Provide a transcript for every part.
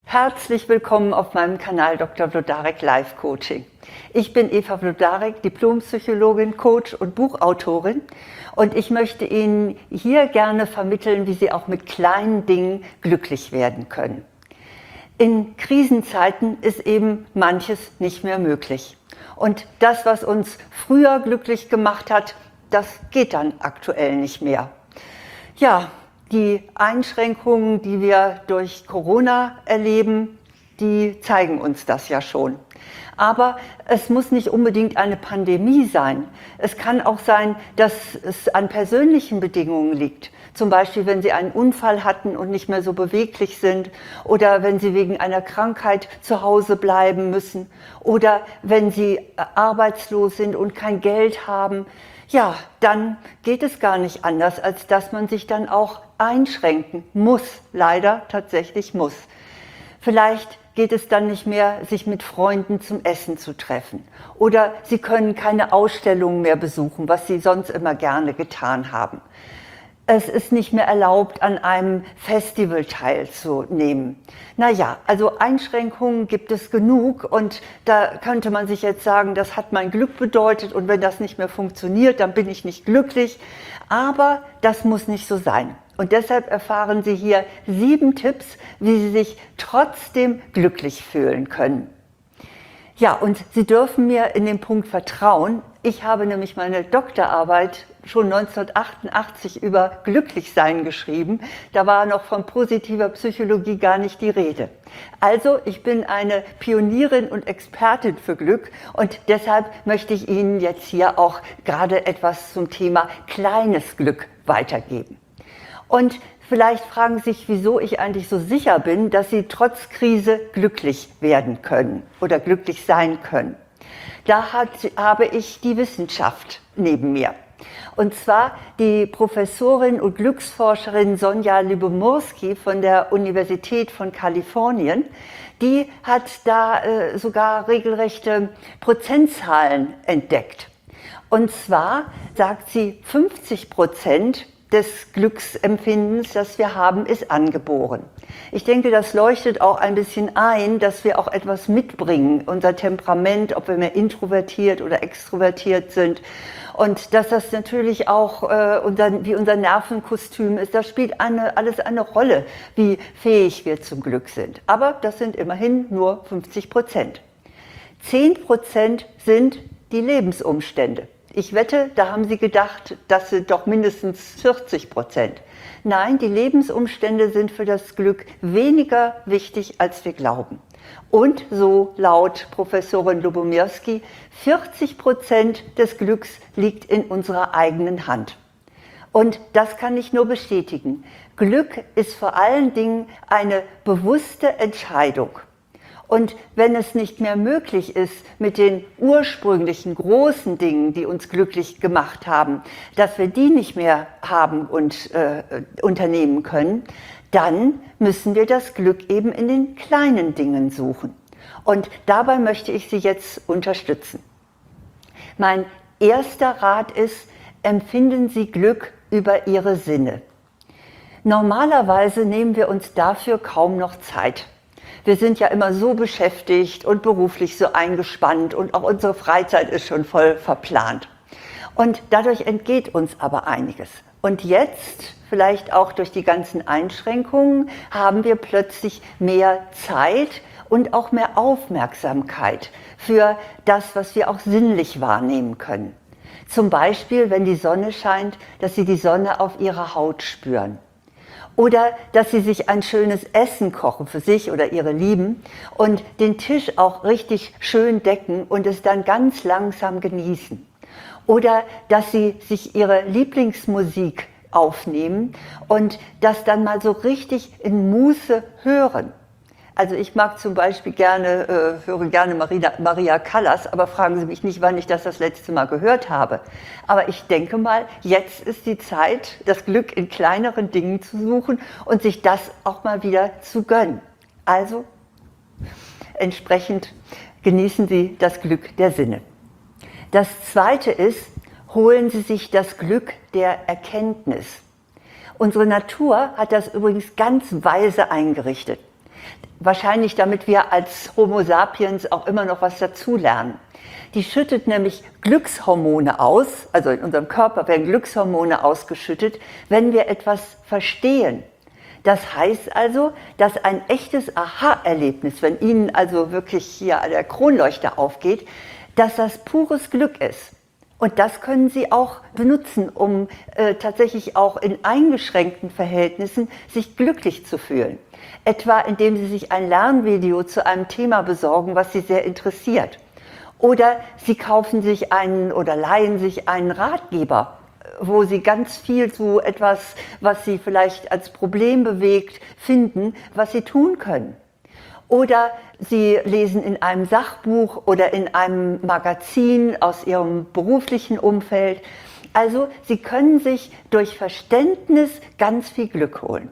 Herzlich willkommen auf meinem Kanal Dr. Wlodarek Life Coaching. Ich bin Eva Wlodarek, Diplompsychologin, Coach und Buchautorin und ich möchte Ihnen hier gerne vermitteln, wie Sie auch mit kleinen Dingen glücklich werden können. In Krisenzeiten ist eben manches nicht mehr möglich. Und das, was uns früher glücklich gemacht hat, das geht dann aktuell nicht mehr. Ja, die Einschränkungen, die wir durch Corona erleben, die zeigen uns das ja schon. Aber es muss nicht unbedingt eine Pandemie sein. Es kann auch sein, dass es an persönlichen Bedingungen liegt. Zum Beispiel, wenn Sie einen Unfall hatten und nicht mehr so beweglich sind, oder wenn Sie wegen einer Krankheit zu Hause bleiben müssen, oder wenn Sie arbeitslos sind und kein Geld haben. Ja, dann geht es gar nicht anders, als dass man sich dann auch einschränken muss, leider tatsächlich muss. Vielleicht geht es dann nicht mehr, sich mit Freunden zum Essen zu treffen. Oder Sie können keine Ausstellungen mehr besuchen, was Sie sonst immer gerne getan haben. Es ist nicht mehr erlaubt, an einem Festival teilzunehmen. Naja, also Einschränkungen gibt es genug und da könnte man sich jetzt sagen, das hat mein Glück bedeutet und wenn das nicht mehr funktioniert, dann bin ich nicht glücklich. Aber das muss nicht so sein. Und deshalb erfahren Sie hier 7 Tipps, wie Sie sich trotzdem glücklich fühlen können. Ja, und Sie dürfen mir in dem Punkt vertrauen. Ich habe nämlich meine Doktorarbeit schon 1988 über Glücklichsein geschrieben. Da war noch von positiver Psychologie gar nicht die Rede. Also, ich bin eine Pionierin und Expertin für Glück und deshalb möchte ich Ihnen jetzt hier auch gerade etwas zum Thema kleines Glück weitergeben. Und vielleicht fragen Sie sich, wieso ich eigentlich so sicher bin, dass Sie trotz Krise glücklich werden können oder glücklich sein können. Da habe ich die Wissenschaft neben mir. Und zwar die Professorin und Glücksforscherin Sonja Lyubomirsky von der Universität von Kalifornien. Die hat da sogar regelrechte Prozentzahlen entdeckt. Und zwar sagt sie, 50% des Glücksempfindens, das wir haben, ist angeboren. Ich denke, das leuchtet auch ein bisschen ein, dass wir auch etwas mitbringen, unser Temperament, ob wir mehr introvertiert oder extrovertiert sind. Und dass das natürlich auch wie unser Nervenkostüm ist, das spielt alles eine Rolle, wie fähig wir zum Glück sind. Aber das sind immerhin nur 50%. 10% sind die Lebensumstände. Ich wette, da haben Sie gedacht, das sind doch mindestens 40%. Nein, die Lebensumstände sind für das Glück weniger wichtig, als wir glauben. Und so laut Professorin Lyubomirsky, 40% des Glücks liegt in unserer eigenen Hand. Und das kann ich nur bestätigen. Glück ist vor allen Dingen eine bewusste Entscheidung. Und wenn es nicht mehr möglich ist, mit den ursprünglichen großen Dingen, die uns glücklich gemacht haben, dass wir die nicht mehr haben und unternehmen können, dann müssen wir das Glück eben in den kleinen Dingen suchen. Und dabei möchte ich Sie jetzt unterstützen. Mein erster Rat ist, empfinden Sie Glück über Ihre Sinne. Normalerweise nehmen wir uns dafür kaum noch Zeit. Wir sind ja immer so beschäftigt und beruflich so eingespannt und auch unsere Freizeit ist schon voll verplant. Und dadurch entgeht uns aber einiges. Und jetzt, vielleicht auch durch die ganzen Einschränkungen, haben wir plötzlich mehr Zeit und auch mehr Aufmerksamkeit für das, was wir auch sinnlich wahrnehmen können. Zum Beispiel, wenn die Sonne scheint, dass Sie die Sonne auf Ihrer Haut spüren. Oder dass Sie sich ein schönes Essen kochen für sich oder Ihre Lieben und den Tisch auch richtig schön decken und es dann ganz langsam genießen. Oder dass Sie sich Ihre Lieblingsmusik aufnehmen und das dann mal so richtig in Muße hören. Also ich mag zum Beispiel höre gerne Maria Callas, aber fragen Sie mich nicht, wann ich das letzte Mal gehört habe. Aber ich denke mal, jetzt ist die Zeit, das Glück in kleineren Dingen zu suchen und sich das auch mal wieder zu gönnen. Also entsprechend genießen Sie das Glück der Sinne. Das Zweite ist, holen Sie sich das Glück der Erkenntnis. Unsere Natur hat das übrigens ganz weise eingerichtet. Wahrscheinlich damit wir als Homo sapiens auch immer noch was dazulernen. Die schüttet nämlich Glückshormone aus, also in unserem Körper werden Glückshormone ausgeschüttet, wenn wir etwas verstehen. Das heißt also, dass ein echtes Aha-Erlebnis, wenn Ihnen also wirklich hier der Kronleuchter aufgeht, dass das pures Glück ist. Und das können Sie auch benutzen, um tatsächlich auch in eingeschränkten Verhältnissen sich glücklich zu fühlen. Etwa indem Sie sich ein Lernvideo zu einem Thema besorgen, was Sie sehr interessiert. Oder Sie kaufen sich einen oder leihen sich einen Ratgeber, wo Sie ganz viel zu etwas, was Sie vielleicht als Problem bewegt, finden, was Sie tun können. Oder Sie lesen in einem Sachbuch oder in einem Magazin aus Ihrem beruflichen Umfeld. Also Sie können sich durch Verständnis ganz viel Glück holen.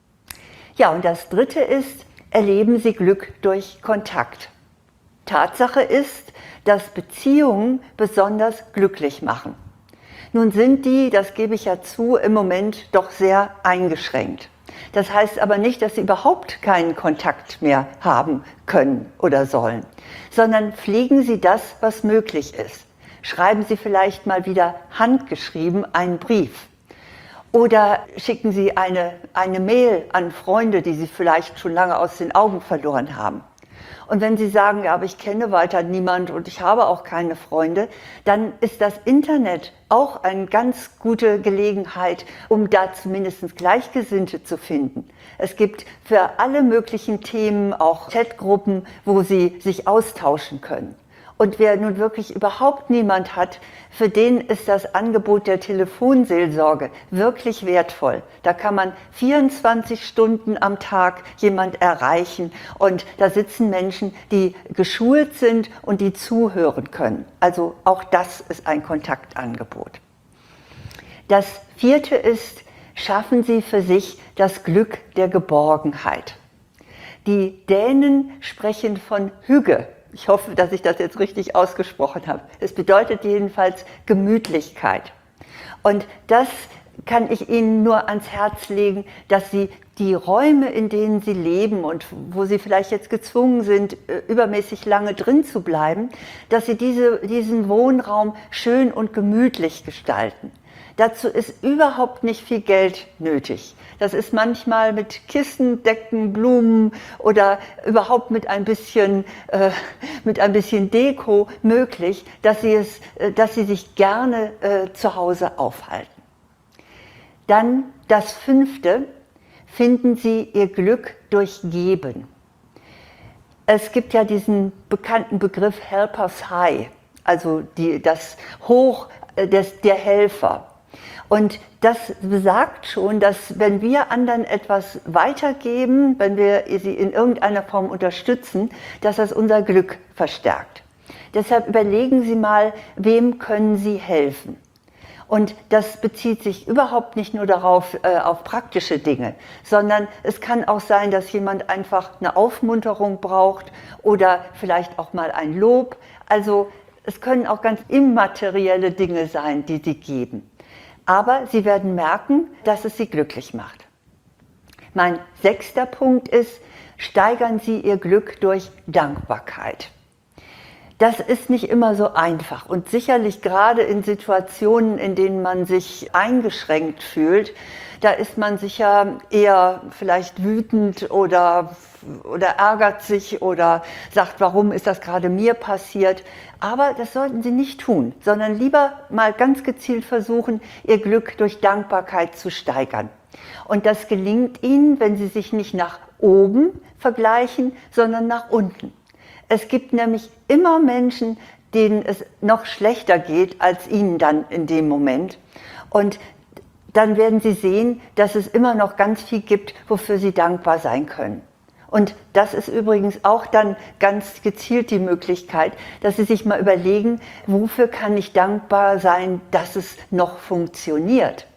Ja, und das Dritte ist, erleben Sie Glück durch Kontakt. Tatsache ist, dass Beziehungen besonders glücklich machen. Nun sind die, das gebe ich ja zu, im Moment doch sehr eingeschränkt. Das heißt aber nicht, dass Sie überhaupt keinen Kontakt mehr haben können oder sollen, sondern pflegen Sie das, was möglich ist. Schreiben Sie vielleicht mal wieder handgeschrieben einen Brief. Oder schicken Sie eine Mail an Freunde, die Sie vielleicht schon lange aus den Augen verloren haben. Und wenn Sie sagen, ja, aber ich kenne weiter niemand und ich habe auch keine Freunde, dann ist das Internet auch eine ganz gute Gelegenheit, um da zumindest Gleichgesinnte zu finden. Es gibt für alle möglichen Themen auch Chatgruppen, wo Sie sich austauschen können. Und wer nun wirklich überhaupt niemand hat, für den ist das Angebot der Telefonseelsorge wirklich wertvoll. Da kann man 24 Stunden am Tag jemand erreichen und da sitzen Menschen, die geschult sind und die zuhören können. Also auch das ist ein Kontaktangebot. Das Vierte ist, schaffen Sie für sich das Glück der Geborgenheit. Die Dänen sprechen von Hygge. Ich hoffe, dass ich das jetzt richtig ausgesprochen habe. Es bedeutet jedenfalls Gemütlichkeit. Und das kann ich Ihnen nur ans Herz legen, dass Sie die Räume, in denen Sie leben und wo Sie vielleicht jetzt gezwungen sind, übermäßig lange drin zu bleiben, dass Sie diesen Wohnraum schön und gemütlich gestalten. Dazu ist überhaupt nicht viel Geld nötig. Das ist manchmal mit Kissen, Decken, Blumen oder überhaupt mit ein bisschen Deko möglich, dass Sie sich gerne zu Hause aufhalten. Dann das Fünfte, finden Sie Ihr Glück durch Geben. Es gibt ja diesen bekannten Begriff Helpers High, also das Hoch der Helfer. Und das besagt schon, dass wenn wir anderen etwas weitergeben, wenn wir sie in irgendeiner Form unterstützen, dass das unser Glück verstärkt. Deshalb überlegen Sie mal, wem können Sie helfen? Und das bezieht sich überhaupt nicht nur darauf, auf praktische Dinge, sondern es kann auch sein, dass jemand einfach eine Aufmunterung braucht oder vielleicht auch mal ein Lob. Also es können auch ganz immaterielle Dinge sein, die Sie geben. Aber Sie werden merken, dass es Sie glücklich macht. Mein 6. Punkt ist, steigern Sie Ihr Glück durch Dankbarkeit. Das ist nicht immer so einfach und sicherlich gerade in Situationen, in denen man sich eingeschränkt fühlt, da ist man sicher eher vielleicht wütend oder ärgert sich oder sagt, warum ist das gerade mir passiert? Aber das sollten Sie nicht tun, sondern lieber mal ganz gezielt versuchen, Ihr Glück durch Dankbarkeit zu steigern. Und das gelingt Ihnen, wenn Sie sich nicht nach oben vergleichen, sondern nach unten. Es gibt nämlich immer Menschen, denen es noch schlechter geht als Ihnen dann in dem Moment. Und dann werden Sie sehen, dass es immer noch ganz viel gibt, wofür Sie dankbar sein können. Und das ist übrigens auch dann ganz gezielt die Möglichkeit, dass Sie sich mal überlegen, wofür kann ich dankbar sein, dass es noch funktioniert.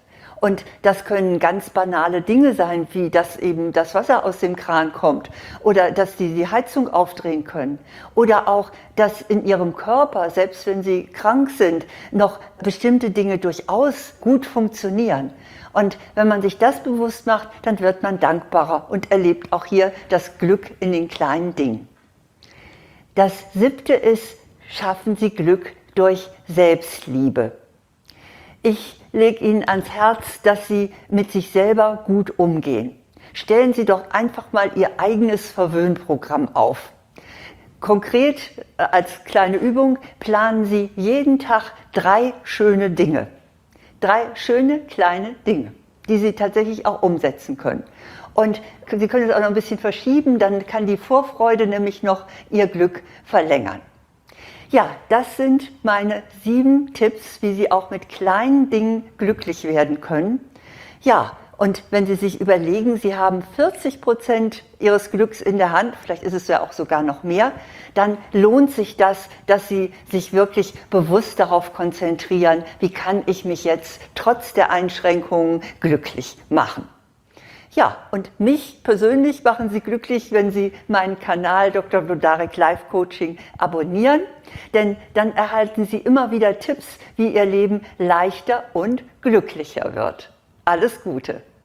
Und das können ganz banale Dinge sein, wie dass eben das Wasser aus dem Kran kommt oder dass sie die Heizung aufdrehen können oder auch, dass in ihrem Körper, selbst wenn sie krank sind, noch bestimmte Dinge durchaus gut funktionieren. Und wenn man sich das bewusst macht, dann wird man dankbarer und erlebt auch hier das Glück in den kleinen Dingen. Das 7. ist, schaffen Sie Glück durch Selbstliebe. Ich lege Ihnen ans Herz, dass Sie mit sich selber gut umgehen. Stellen Sie doch einfach mal Ihr eigenes Verwöhnprogramm auf. Konkret als kleine Übung planen Sie jeden Tag 3 schöne Dinge. 3 schöne kleine Dinge, die Sie tatsächlich auch umsetzen können. Und Sie können es auch noch ein bisschen verschieben, dann kann die Vorfreude nämlich noch Ihr Glück verlängern. Ja, das sind meine 7 Tipps, wie Sie auch mit kleinen Dingen glücklich werden können. Ja, und wenn Sie sich überlegen, Sie haben 40% Ihres Glücks in der Hand, vielleicht ist es ja auch sogar noch mehr, dann lohnt sich das, dass Sie sich wirklich bewusst darauf konzentrieren, wie kann ich mich jetzt trotz der Einschränkungen glücklich machen. Ja, und mich persönlich machen Sie glücklich, wenn Sie meinen Kanal Dr. Wlodarek Life Coaching abonnieren, denn dann erhalten Sie immer wieder Tipps, wie Ihr Leben leichter und glücklicher wird. Alles Gute!